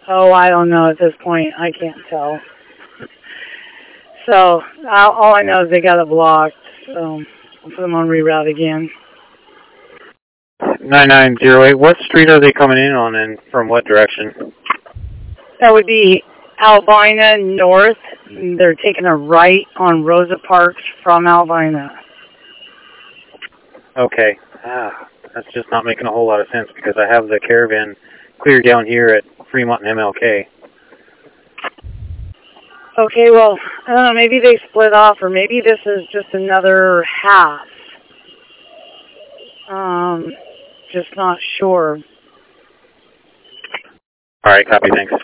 Oh, I don't know at this point. I can't tell. So all I know is they got it blocked. So I'll put them on reroute again. 9908, what street are they coming in on and from what direction? That would be Albina North. They're taking a right on Rosa Parks from Albina. Okay. That's just not making a whole lot of sense because I have the caravan clear down here at Fremont and MLK. Okay, well, I don't know, maybe they split off or maybe this is just another half. Just not sure. All right, copy, thanks.